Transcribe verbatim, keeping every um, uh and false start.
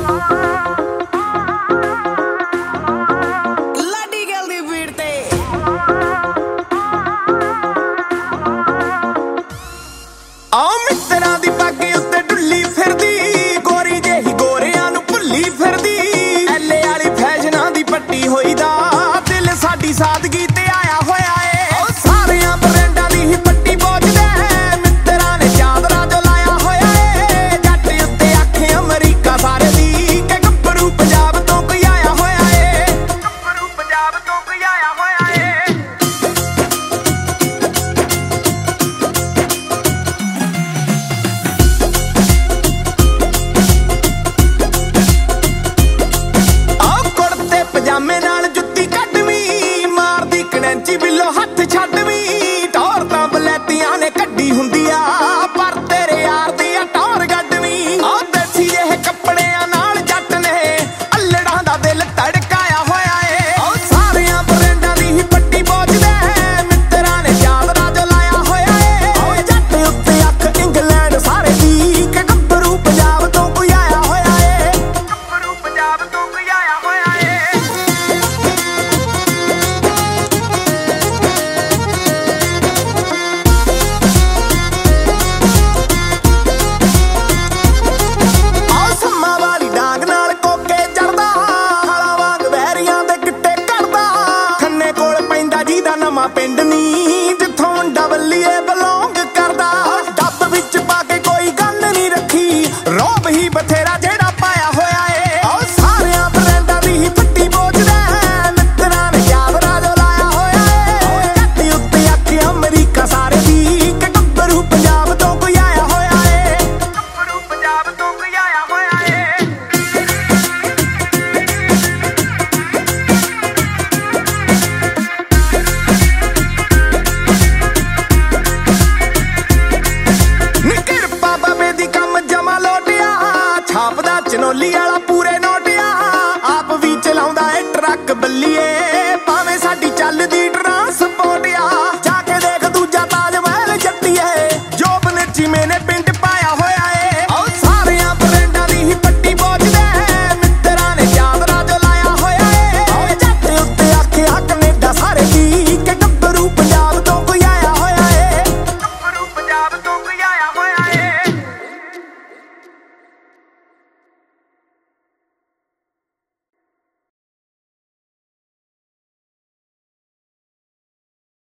सादगी ते आया होया है सारियां ब्रांडां दी ही पट्टी पहुंचदे मित्तरां ने चादरा जो लाया होया है जट उत्ते आखे अमरीका सारे दी के गब्बरू पंजाब तो कोई आया होया है गब्बरू पंजाब तो कोई आया होया है। आ कुर्ते पजामे नाल जुत्ती बिलो हथ छड्डवी टौर तां बलैतियां ने कड्डी हुंदी आ पर तेरे यार दी टौर गड्डवी आ देसी जेह कपड़ियां नाल जट ने अल्लड़ां दा दिल धड़काया होया ए ओ सारियां ब्रांडां दी ही पट्टी पहुंचदे मित्तरां ने चादरा जो लाया होया ए ओ जट उत्ते अख इंग्लैंड सारे दी के गब्बरू पंजाब तो कोई आया होया ए गब्बरू पंजाब तो कोई आया होया ए। पिंड नी जिथों डबलीए बिलोंग करदा डब विच पाके कोई गल नहीं रखी रौब ही बथेरा जेड़ा पाया होया ए ओ सारियां ब्रांडां दी ही पट्टी बोझदे मित्तरां ने चादरा जो लाया होया ए ओ जट उत्ते आखे अमरीका सारे दी के गब्बरू पंजाब तो कोई आया होया ए गब्बरू पंजाब तो कोई आया होया ए। छापदा चनोली वाला